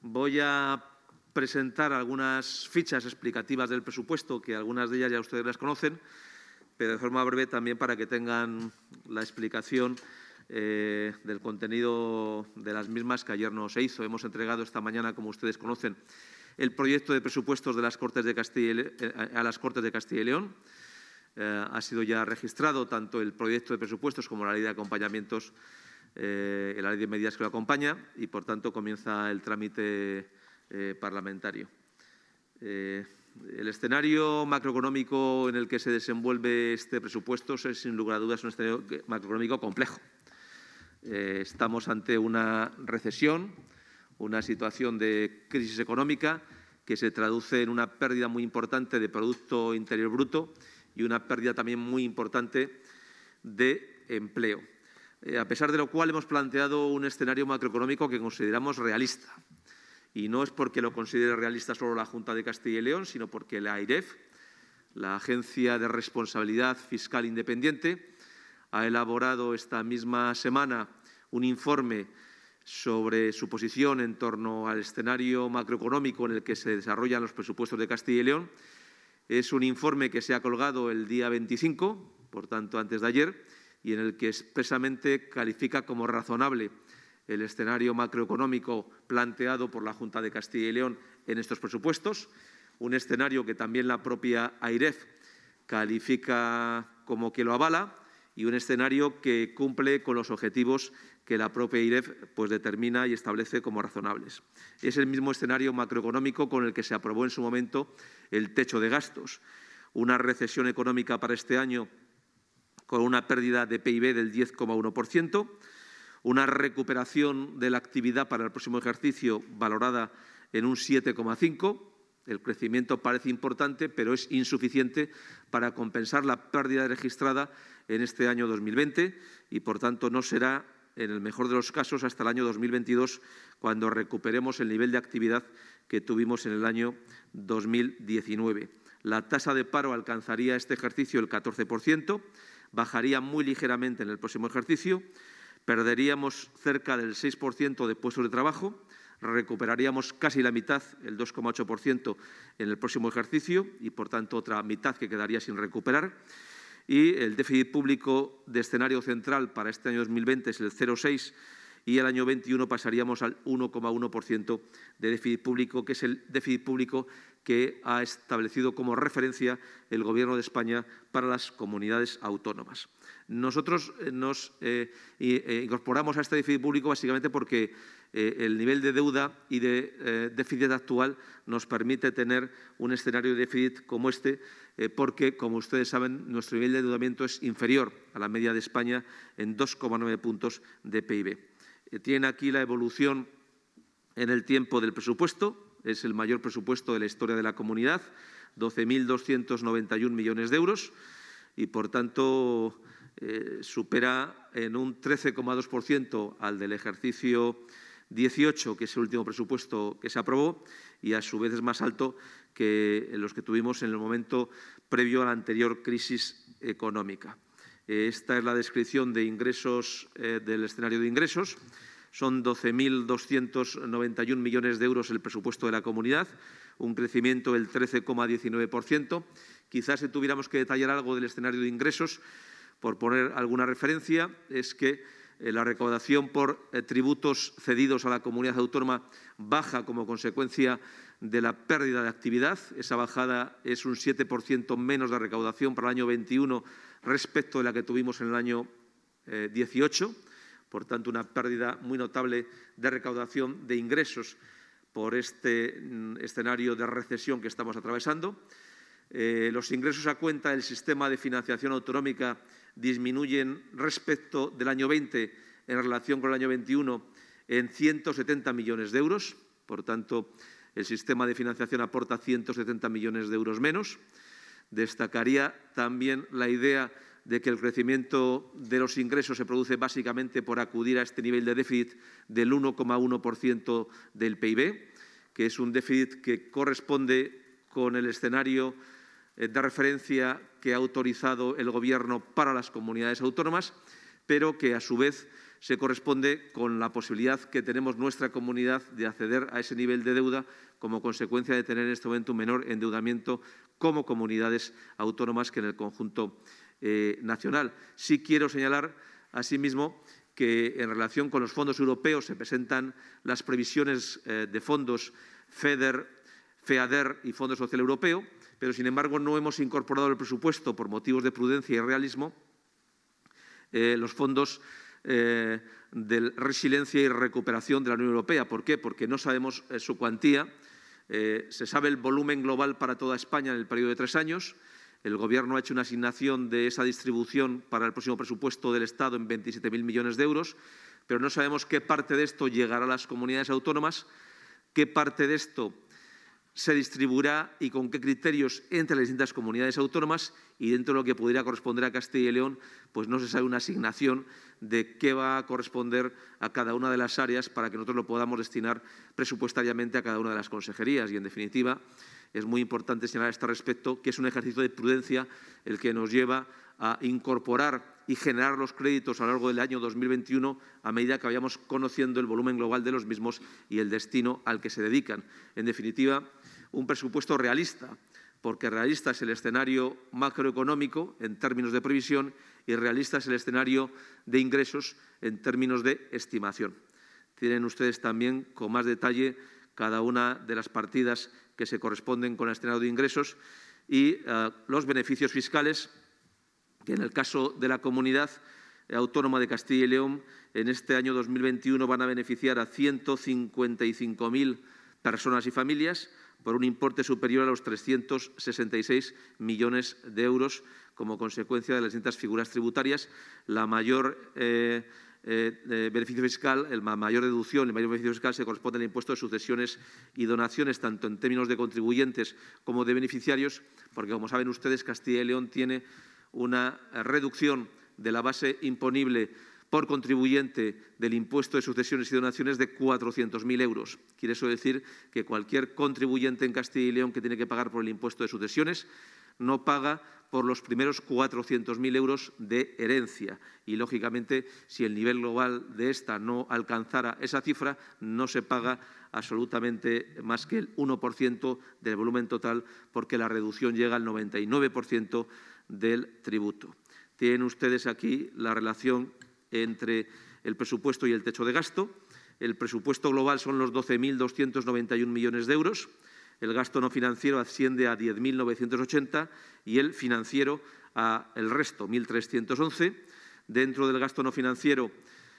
Voy a presentar algunas fichas explicativas del presupuesto, que algunas de ellas ya ustedes las conocen, pero de forma breve también para que tengan la explicación del contenido de las mismas, que ayer no se hizo. Hemos entregado esta mañana, como ustedes conocen, el proyecto de presupuestos de las Cortes de a las Cortes de Castilla y León. Ha sido ya registrado tanto el proyecto de presupuestos como la ley de acompañamientos, la ley de medidas que lo acompaña, y, por tanto, comienza el trámite parlamentario. El escenario macroeconómico en el que se desenvuelve este presupuesto es, sin lugar a dudas, un escenario macroeconómico complejo. Estamos ante una recesión, una situación de crisis económica que se traduce en una pérdida muy importante de Producto Interior Bruto y una pérdida también muy importante de empleo. A pesar de lo cual, hemos planteado un escenario macroeconómico que consideramos realista. Y no es porque lo considere realista solo la Junta de Castilla y León, sino porque la AIREF, la Agencia de Responsabilidad Fiscal Independiente, ha elaborado esta misma semana un informe sobre su posición en torno al escenario macroeconómico en el que se desarrollan los presupuestos de Castilla y León. Es un informe que se ha colgado el día 25, por tanto antes de ayer, y en el que expresamente califica como razonable el escenario macroeconómico planteado por la Junta de Castilla y León en estos presupuestos, un escenario que también la propia AIREF califica como que lo avala, y un escenario que cumple con los objetivos que la propia AIREF determina y establece como razonables. Es el mismo escenario macroeconómico con el que se aprobó en su momento el techo de gastos, una recesión económica para este año con una pérdida de PIB del 10,1%, una recuperación de la actividad para el próximo ejercicio valorada en un 7,5%. El crecimiento parece importante, pero es insuficiente para compensar la pérdida registrada en este año 2020 y, por tanto, no será, en el mejor de los casos, hasta el año 2022 cuando recuperemos el nivel de actividad que tuvimos en el año 2019. La tasa de paro alcanzaría este ejercicio el 14%, bajaría muy ligeramente en el próximo ejercicio, perderíamos cerca del 6% de puestos de trabajo, recuperaríamos casi la mitad, el 2,8%, en el próximo ejercicio y, por tanto, otra mitad que quedaría sin recuperar. Y el déficit público de escenario central para este año 2020 es el 0,6% y el año 21 pasaríamos al 1,1% de déficit público, que es el déficit público que ha establecido como referencia el Gobierno de España para las comunidades autónomas. Nosotros nos incorporamos a este déficit público básicamente porque el nivel de deuda y de déficit actual nos permite tener un escenario de déficit como este, porque, como ustedes saben, nuestro nivel de endeudamiento es inferior a la media de España en 2,9 puntos de PIB. Tienen aquí la evolución en el tiempo del presupuesto. Es el mayor presupuesto de la historia de la comunidad, 12.291 millones de euros y, por tanto, supera en un 13,2% al del ejercicio 18, que es el último presupuesto que se aprobó, y a su vez es más alto que los que tuvimos en el momento previo a la anterior crisis económica. Esta es la descripción de ingresos, del escenario de ingresos. Son 12.291 millones de euros el presupuesto de la comunidad, un crecimiento del 13,19%. Quizás si tuviéramos que detallar algo del escenario de ingresos, por poner alguna referencia, es que la recaudación por tributos cedidos a la comunidad autónoma baja como consecuencia de la pérdida de actividad. Esa bajada es un 7% menos de recaudación para el año 21 respecto de la que tuvimos en el año 18. Por tanto, una pérdida muy notable de recaudación de ingresos por este escenario de recesión que estamos atravesando. Los ingresos a cuenta del sistema de financiación autonómica disminuyen respecto del año 20 en relación con el año 21 en 170 millones de euros. Por tanto, el sistema de financiación aporta 170 millones de euros menos. Destacaría también la idea de que el crecimiento de los ingresos se produce básicamente por acudir a este nivel de déficit del 1,1% del PIB, que es un déficit que corresponde con el escenario de referencia que ha autorizado el Gobierno para las comunidades autónomas, pero que a su vez se corresponde con la posibilidad que tenemos nuestra comunidad de acceder a ese nivel de deuda como consecuencia de tener en este momento un menor endeudamiento como comunidades autónomas que en el conjunto nacional. Sí quiero señalar, asimismo, que en relación con los fondos europeos se presentan las previsiones de fondos FEDER, FEADER y Fondo Social Europeo, pero sin embargo no hemos incorporado el presupuesto por motivos de prudencia y realismo los fondos de resiliencia y recuperación de la Unión Europea. ¿Por qué? Porque no sabemos su cuantía. Se sabe el volumen global para toda España en el periodo de 3 años. El Gobierno ha hecho una asignación de esa distribución para el próximo presupuesto del Estado en 27.000 millones de euros, pero no sabemos qué parte de esto llegará a las comunidades autónomas, qué parte de esto se distribuirá y con qué criterios entre las distintas comunidades autónomas, y dentro de lo que pudiera corresponder a Castilla y León, pues no se sabe una asignación de qué va a corresponder a cada una de las áreas para que nosotros lo podamos destinar presupuestariamente a cada una de las consejerías. Y, en definitiva, es muy importante señalar a este respecto que es un ejercicio de prudencia el que nos lleva a incorporar y generar los créditos a lo largo del año 2021 a medida que vayamos conociendo el volumen global de los mismos y el destino al que se dedican. En definitiva, un presupuesto realista, porque realista es el escenario macroeconómico en términos de previsión y realista es el escenario de ingresos en términos de estimación. Tienen ustedes también con más detalle cada una de las partidas que se corresponden con el escenario de ingresos y los beneficios fiscales que en el caso de la Comunidad Autónoma de Castilla y León en este año 2021 van a beneficiar a 155.000 personas y familias por un importe superior a los 366 millones de euros como consecuencia de las distintas figuras tributarias. La mayor beneficio fiscal, la mayor deducción, el mayor beneficio fiscal se corresponde al impuesto de sucesiones y donaciones, tanto en términos de contribuyentes como de beneficiarios, porque, como saben ustedes, Castilla y León tiene una reducción de la base imponible por contribuyente del impuesto de sucesiones y donaciones de 400.000 euros. Quiere eso decir que cualquier contribuyente en Castilla y León que tiene que pagar por el impuesto de sucesiones no paga por los primeros 400.000 euros de herencia. Y, lógicamente, si el nivel global de esta no alcanzara esa cifra, no se paga absolutamente más que el 1% del volumen total, porque la reducción llega al 99% del tributo. Tienen ustedes aquí la relación entre el presupuesto y el techo de gasto. El presupuesto global son los 12.291 millones de euros. El gasto no financiero asciende a 10.980 y el financiero a el resto, 1.311. Dentro del gasto no financiero,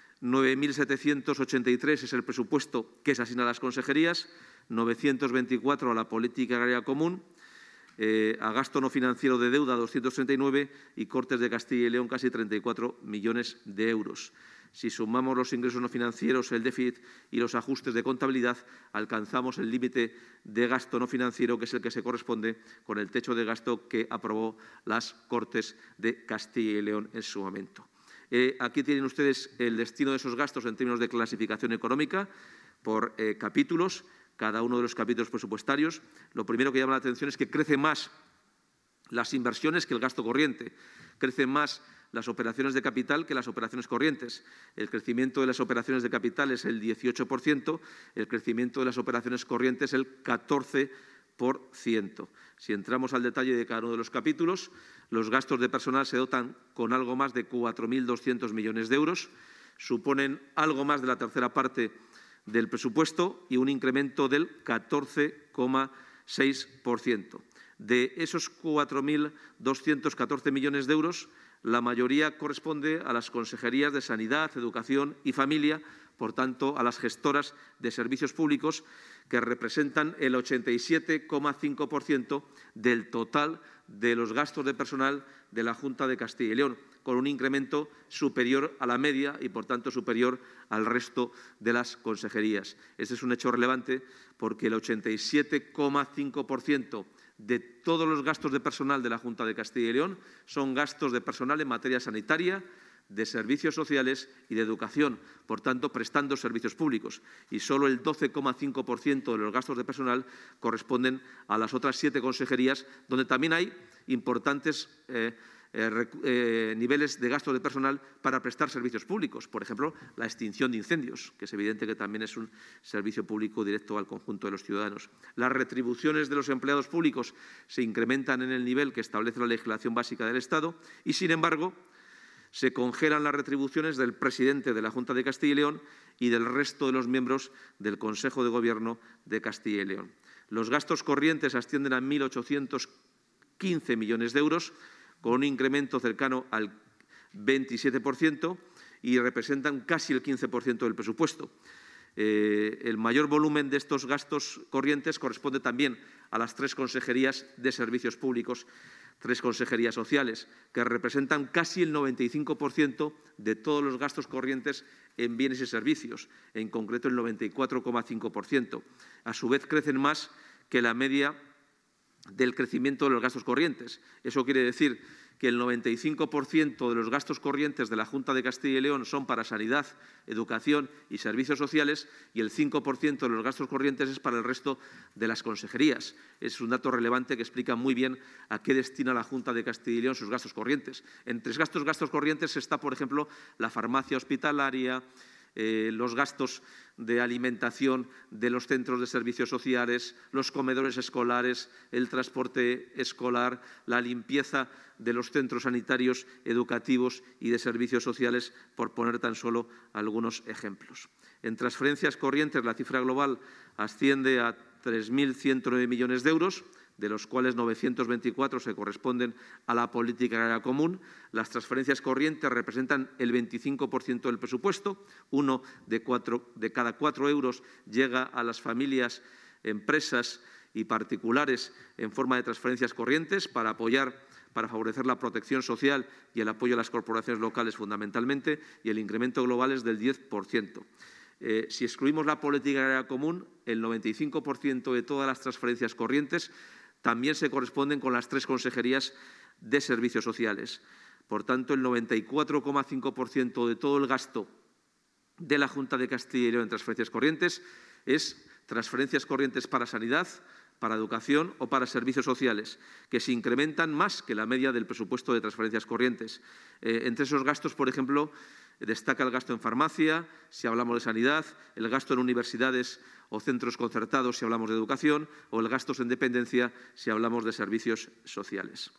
9.783 es el presupuesto que se asigna a las consejerías, 924 a la política agraria común, a gasto no financiero de deuda 239 y Cortes de Castilla y León casi 34 millones de euros. Si sumamos los ingresos no financieros, el déficit y los ajustes de contabilidad, alcanzamos el límite de gasto no financiero, que es el que se corresponde con el techo de gasto que aprobó las Cortes de Castilla y León en su momento. Aquí tienen ustedes el destino de esos gastos en términos de clasificación económica por capítulos, cada uno de los capítulos presupuestarios. Lo primero que llama la atención es que crecen más las inversiones que el gasto corriente, crecen más las operaciones de capital que las operaciones corrientes. El crecimiento de las operaciones de capital es el 18%, el crecimiento de las operaciones corrientes el 14%. Si entramos al detalle de cada uno de los capítulos, los gastos de personal se dotan con algo más de 4.200 millones de euros, suponen algo más de la tercera parte del presupuesto y un incremento del 14,6%. De esos 4.214 millones de euros, la mayoría corresponde a las consejerías de Sanidad, Educación y Familia, por tanto, a las gestoras de servicios públicos, que representan el 87,5% del total de los gastos de personal de la Junta de Castilla y León, con un incremento superior a la media y, por tanto, superior al resto de las consejerías. Este es un hecho relevante porque el 87,5% de todos los gastos de personal de la Junta de Castilla y León son gastos de personal en materia sanitaria, de servicios sociales y de educación, por tanto, prestando servicios públicos. Y solo el 12,5% de los gastos de personal corresponden a las otras 7 consejerías, donde también hay importantes niveles de gasto de personal para prestar servicios públicos. Por ejemplo, la extinción de incendios, que es evidente que también es un servicio público directo al conjunto de los ciudadanos. Las retribuciones de los empleados públicos se incrementan en el nivel que establece la legislación básica del Estado y, sin embargo, se congelan las retribuciones del presidente de la Junta de Castilla y León y del resto de los miembros del Consejo de Gobierno de Castilla y León. Los gastos corrientes ascienden a 1.815 millones de euros, con un incremento cercano al 27% y representan casi el 15% del presupuesto. El mayor volumen de estos gastos corrientes corresponde también a las 3 consejerías de servicios públicos, 3 consejerías sociales, que representan casi el 95% de todos los gastos corrientes en bienes y servicios, en concreto el 94,5%. A su vez, crecen más que la media del crecimiento de los gastos corrientes. Eso quiere decir que el 95% de los gastos corrientes de la Junta de Castilla y León son para sanidad, educación y servicios sociales y el 5% de los gastos corrientes es para el resto de las consejerías. Es un dato relevante que explica muy bien a qué destina la Junta de Castilla y León sus gastos corrientes. Entre estos gastos corrientes está, por ejemplo, la farmacia hospitalaria, los gastos de alimentación de los centros de servicios sociales, los comedores escolares, el transporte escolar, la limpieza de los centros sanitarios, educativos y de servicios sociales, por poner tan solo algunos ejemplos. En transferencias corrientes, la cifra global asciende a 3.109 millones de euros, de los cuales 924 se corresponden a la política agraria común. Las transferencias corrientes representan el 25% del presupuesto. 1 de cada 4 euros llega a las familias, empresas y particulares en forma de transferencias corrientes para favorecer la protección social y el apoyo a las corporaciones locales fundamentalmente, y el incremento global es del 10%. Si excluimos la política agraria común, el 95% de todas las transferencias corrientes también se corresponden con las 3 consejerías de servicios sociales. Por tanto, el 94,5% de todo el gasto de la Junta de Castilla y León en transferencias corrientes es transferencias corrientes para sanidad, para educación o para servicios sociales, que se incrementan más que la media del presupuesto de transferencias corrientes. Entre esos gastos, por ejemplo, destaca el gasto en farmacia, si hablamos de sanidad, el gasto en universidades o centros concertados, si hablamos de educación, o el gasto en dependencia, si hablamos de servicios sociales.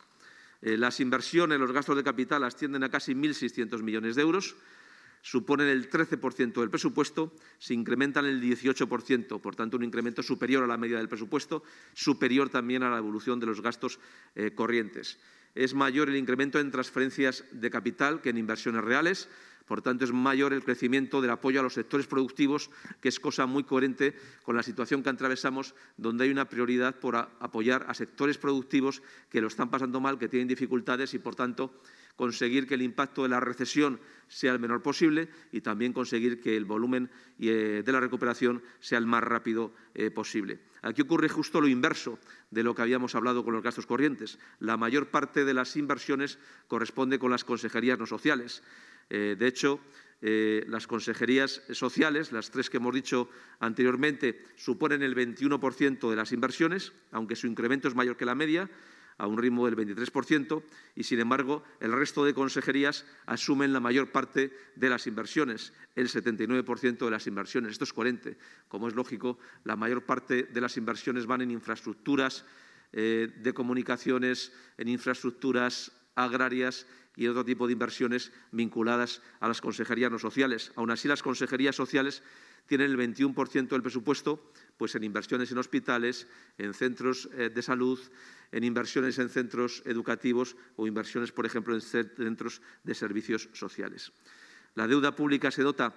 Las inversiones, los gastos de capital ascienden a casi 1.600 millones de euros, suponen el 13% del presupuesto, se incrementan el 18%, por tanto un incremento superior a la media del presupuesto, superior también a la evolución de los gastos corrientes. Es mayor el incremento en transferencias de capital que en inversiones reales. Por tanto, es mayor el crecimiento del apoyo a los sectores productivos, que es cosa muy coherente con la situación que atravesamos, donde hay una prioridad por apoyar a sectores productivos que lo están pasando mal, que tienen dificultades y, por tanto, conseguir que el impacto de la recesión sea el menor posible y también conseguir que el volumen de la recuperación sea el más rápido posible. Aquí ocurre justo lo inverso de lo que habíamos hablado con los gastos corrientes. La mayor parte de las inversiones corresponde con las consejerías no sociales. De hecho, las consejerías sociales, las 3 que hemos dicho anteriormente, suponen el 21% de las inversiones, aunque su incremento es mayor que la media, a un ritmo del 23%, y, sin embargo, el resto de consejerías asumen la mayor parte de las inversiones, el 79% de las inversiones. Esto es coherente. Como es lógico, la mayor parte de las inversiones van en infraestructuras de comunicaciones, en infraestructuras agrarias y otro tipo de inversiones vinculadas a las consejerías no sociales. Aún así, las consejerías sociales tienen el 21% del presupuesto pues en inversiones en hospitales, en centros de salud, en inversiones en centros educativos o inversiones, por ejemplo, en centros de servicios sociales. La deuda pública se dota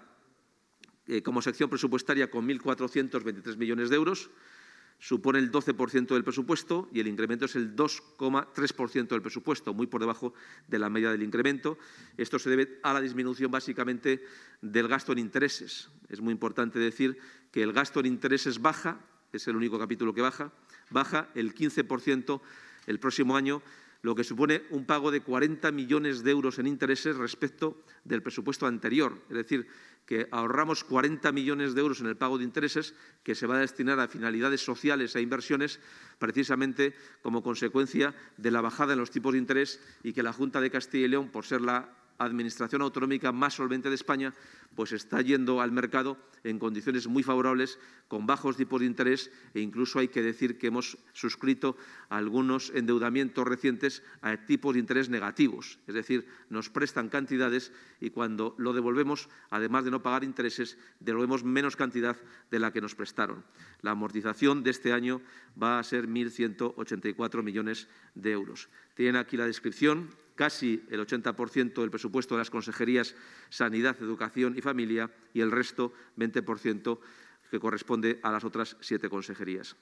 como sección presupuestaria con 1.423 millones de euros, supone el 12% del presupuesto y el incremento es el 2,3% del presupuesto, muy por debajo de la media del incremento. Esto se debe a la disminución básicamente del gasto en intereses. Es muy importante decir que el gasto en intereses baja, es el único capítulo que baja el 15% el próximo año, lo que supone un pago de 40 millones de euros en intereses respecto del presupuesto anterior. Es decir, que ahorramos 40 millones de euros en el pago de intereses que se va a destinar a finalidades sociales e inversiones, precisamente como consecuencia de la bajada en los tipos de interés, y que la Junta de Castilla y León, por ser la administración autonómica más solvente de España, pues está yendo al mercado en condiciones muy favorables, con bajos tipos de interés, e incluso hay que decir que hemos suscrito algunos endeudamientos recientes a tipos de interés negativos, es decir, nos prestan cantidades y cuando lo devolvemos, además de no pagar intereses, devolvemos menos cantidad de la que nos prestaron. La amortización de este año va a ser 1.184 millones de euros. Tienen aquí la descripción. Casi el 80% del presupuesto de las consejerías Sanidad, Educación y Familia, y el resto, 20%, que corresponde a las otras 7 consejerías.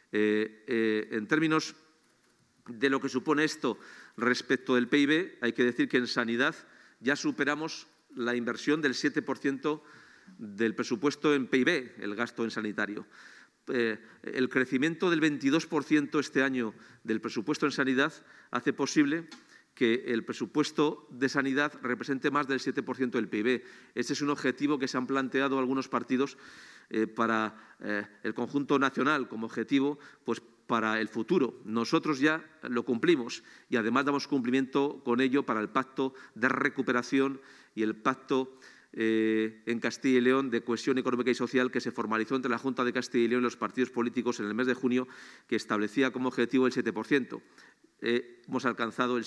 En términos de lo que supone esto respecto del PIB, hay que decir que en Sanidad ya superamos la inversión del 7% del presupuesto en PIB, el gasto en sanitario. El crecimiento del 22% este año del presupuesto en Sanidad hace posible que el presupuesto de sanidad represente más del 7% del PIB. Ese es un objetivo que se han planteado algunos partidos para el conjunto nacional como objetivo, pues para el futuro. Nosotros ya lo cumplimos y además damos cumplimiento con ello para el Pacto de Recuperación y el Pacto en Castilla y León de cohesión económica y social, que se formalizó entre la Junta de Castilla y León y los partidos políticos en el mes de junio, que establecía como objetivo el 7%. Hemos alcanzado el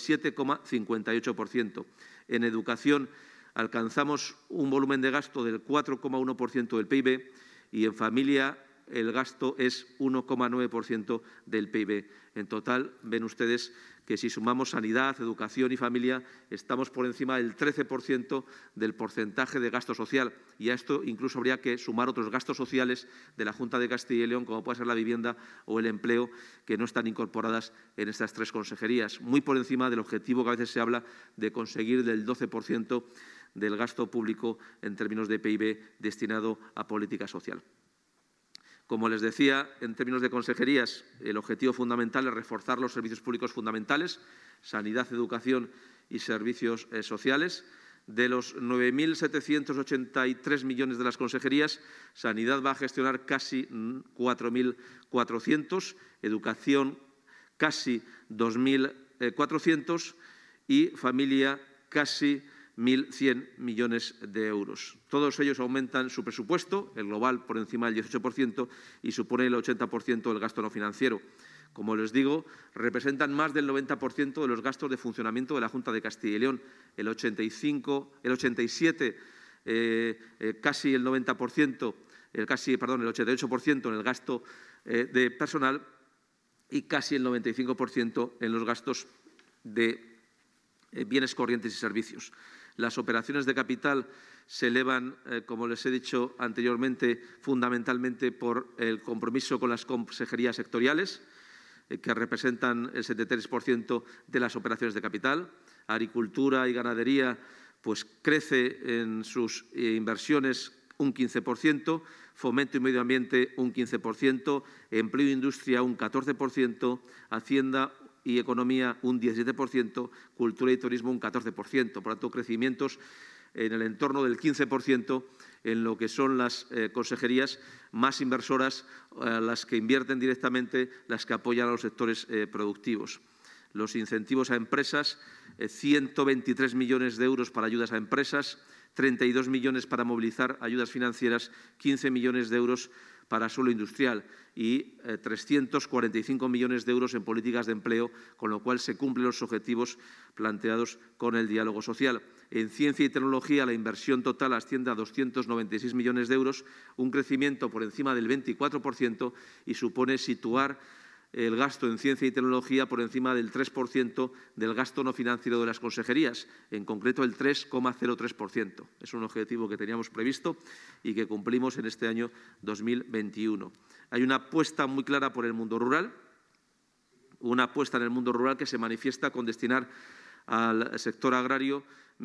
7,58%. En educación alcanzamos un volumen de gasto del 4,1% del PIB y en familia el gasto es 1,9% del PIB. En total, ven ustedes que si sumamos sanidad, educación y familia, estamos por encima del 13% del porcentaje de gasto social. Y a esto incluso habría que sumar otros gastos sociales de la Junta de Castilla y León, como puede ser la vivienda o el empleo, que no están incorporadas en estas 3 consejerías. Muy por encima del objetivo que a veces se habla de conseguir del 12% del gasto público en términos de PIB destinado a política social. Como les decía, en términos de consejerías, el objetivo fundamental es reforzar los servicios públicos fundamentales, sanidad, educación y servicios sociales. De los 9.783 millones de las consejerías, sanidad va a gestionar casi 4.400, educación casi 2.400 y familia casi 1.100 millones de euros. Todos ellos aumentan su presupuesto, el global por encima del 18%, y supone el 80% del gasto no financiero. Como les digo, representan más del 90% de los gastos de funcionamiento de la Junta de Castilla y León, el 87%, casi el 90%, el 88% en el gasto de personal y casi el 95% en los gastos de bienes corrientes y servicios. Las operaciones de capital se elevan, como les he dicho anteriormente, fundamentalmente por el compromiso con las consejerías sectoriales, que representan el 73% de las operaciones de capital. Agricultura y ganadería pues crece en sus inversiones un 15%, fomento y medio ambiente un 15%, empleo e industria un 14%, hacienda y economía un 17%, cultura y turismo un 14%. Por tanto, crecimientos en el entorno del 15% en lo que son las consejerías más inversoras, las que invierten directamente, las que apoyan a los sectores productivos. Los incentivos a empresas, 123 millones de euros para ayudas a empresas, 32 millones para movilizar ayudas financieras, 15 millones de euros para suelo industrial y 345 millones de euros en políticas de empleo, con lo cual se cumplen los objetivos planteados con el diálogo social. En ciencia y tecnología la inversión total asciende a 296 millones de euros, un crecimiento por encima del 24% y supone situar el gasto en ciencia y tecnología por encima del 3% del gasto no financiero de las consejerías, en concreto el 3,03%. Es un objetivo que teníamos previsto y que cumplimos en este año 2021. Hay una apuesta muy clara por el mundo rural, una apuesta en el mundo rural que se manifiesta con destinar al sector agrario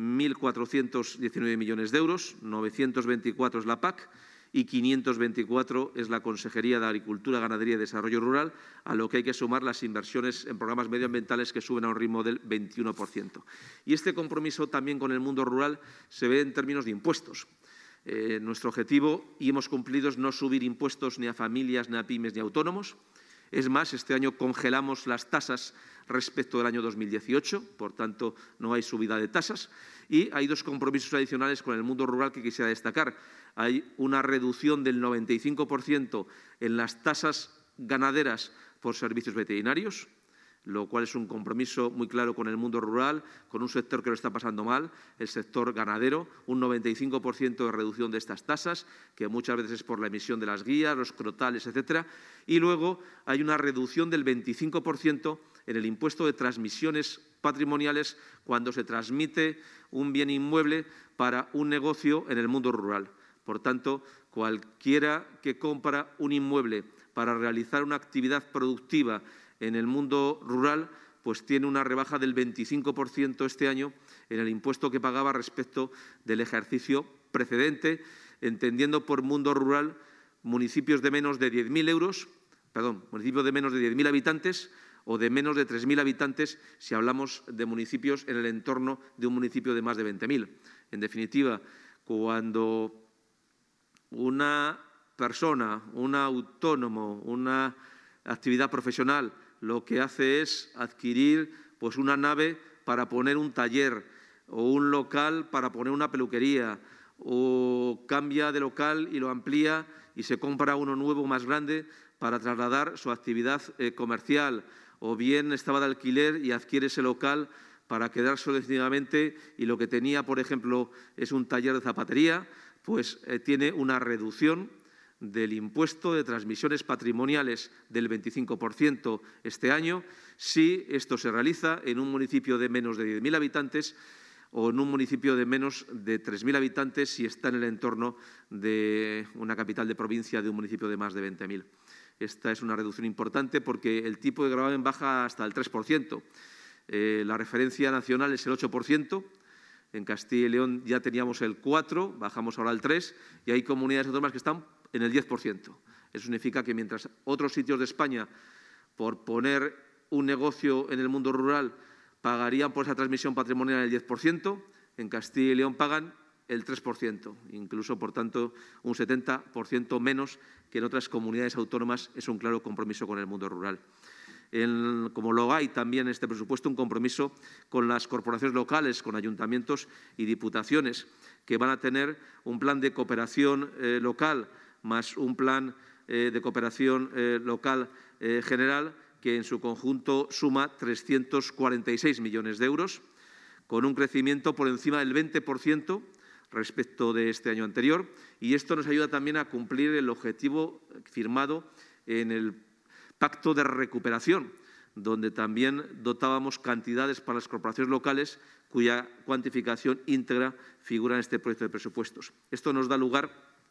1.419 millones de euros, 924 es la PAC, y 524 es la Consejería de Agricultura, Ganadería y Desarrollo Rural, a lo que hay que sumar las inversiones en programas medioambientales que suben a un ritmo del 21%. Y este compromiso también con el mundo rural se ve en términos de impuestos. Nuestro objetivo, y hemos cumplido, es no subir impuestos ni a familias, ni a pymes, ni a autónomos. Es más, este año congelamos las tasas respecto del año 2018, por tanto, no hay subida de tasas. Y hay dos compromisos adicionales con el mundo rural que quisiera destacar. Hay una reducción del 95% en las tasas ganaderas por servicios veterinarios, lo cual es un compromiso muy claro con el mundo rural, con un sector que lo está pasando mal, el sector ganadero, un 95% de reducción de estas tasas, que muchas veces es por la emisión de las guías, los crotales, etcétera. Y luego hay una reducción del 25% en el impuesto de transmisiones patrimoniales cuando se transmite un bien inmueble para un negocio en el mundo rural. Por tanto, cualquiera que compra un inmueble para realizar una actividad productiva en el mundo rural, pues tiene una rebaja del 25% este año en el impuesto que pagaba respecto del ejercicio precedente, entendiendo por mundo rural municipios de menos de 10.000 euros, municipios de menos de 10.000 habitantes o de menos de 3.000 habitantes si hablamos de municipios en el entorno de un municipio de más de 20.000. En definitiva, cuando una persona, un autónomo, una actividad profesional, lo que hace es adquirir pues una nave para poner un taller o un local para poner una peluquería, o cambia de local y lo amplía y se compra uno nuevo más grande para trasladar su actividad comercial, o bien estaba de alquiler y adquiere ese local para quedarse definitivamente y lo que tenía, por ejemplo, es un taller de zapatería, pues tiene una reducción del impuesto de transmisiones patrimoniales del 25% este año, si esto se realiza en un municipio de menos de 10.000 habitantes o en un municipio de menos de 3.000 habitantes si está en el entorno de una capital de provincia de un municipio de más de 20.000. Esta es una reducción importante porque el tipo de gravamen baja hasta el 3%. La referencia nacional es el 8%. En Castilla y León ya teníamos el 4%, bajamos ahora al 3%, y hay comunidades autónomas que están en el 10%. Eso significa que mientras otros sitios de España, por poner un negocio en el mundo rural, pagarían por esa transmisión patrimonial el 10%, en Castilla y León pagan el 3%, incluso, por tanto, un 70% menos que en otras comunidades autónomas. Es un claro compromiso con el mundo rural. Como lo hay también en este presupuesto, un compromiso con las corporaciones locales, con ayuntamientos y diputaciones, que van a tener un plan de cooperación local más un plan de cooperación local general que en su conjunto suma 346 millones de euros, con un crecimiento por encima del 20% respecto de este año anterior. Y esto nos ayuda también a cumplir el objetivo firmado en el Pacto de Recuperación, donde también dotábamos cantidades para las corporaciones locales cuya cuantificación íntegra figura en este proyecto de presupuestos. Esto nos da lugar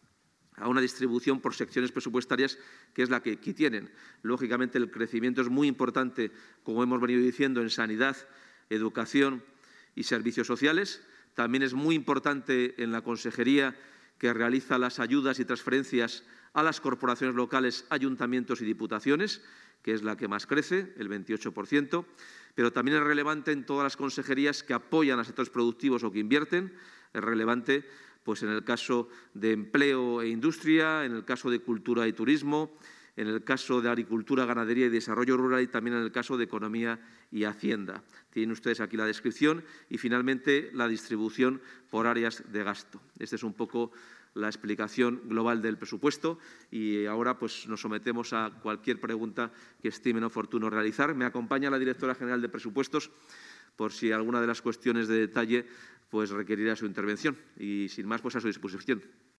a una distribución por secciones presupuestarias que es la que aquí tienen. Lógicamente, el crecimiento es muy importante, como hemos venido diciendo, en sanidad, educación y servicios sociales. También es muy importante en la consejería que realiza las ayudas y transferencias a las corporaciones locales, ayuntamientos y diputaciones, que es la que más crece, el 28%, pero también es relevante en todas las consejerías que apoyan a sectores productivos o que invierten. Es relevante pues en el caso de empleo e industria, en el caso de cultura y turismo, en el caso de agricultura, ganadería y desarrollo rural, y también en el caso de economía y hacienda. Tienen ustedes aquí la descripción y, finalmente, la distribución por áreas de gasto. Esta es un poco la explicación global del presupuesto y ahora pues nos sometemos a cualquier pregunta que estimen oportuno realizar. Me acompaña la directora general de Presupuestos por si alguna de las cuestiones de detalle pues requerirá su intervención. Y sin más, pues a su disposición.